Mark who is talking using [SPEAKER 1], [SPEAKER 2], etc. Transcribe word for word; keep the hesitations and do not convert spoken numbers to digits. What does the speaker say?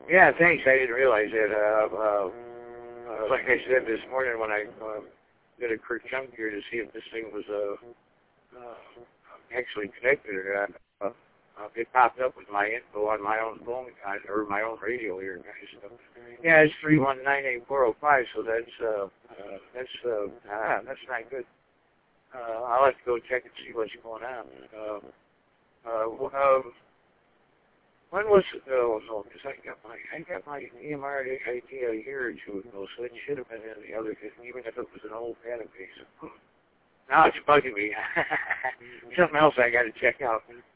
[SPEAKER 1] Yeah, thanks. I didn't realize that. Uh, uh, uh, like I said this morning when I uh, did a quick jump here to see if this thing was uh, uh, actually connected or not. Uh, uh, it popped up with my info on my own phone uh, or my own radio here, guys. So, yeah, it's three one nine eight four zero five. So that's uh, uh, that's uh, ah, that's not good. Uh, I'll have to go check and see what's going on. Uh, uh, um, when was it? Oh no, because I got my I got my E M R idea a year or two ago, so it should have been in the other, even if it was an old database. Now it's bugging me. Something else I got to check out.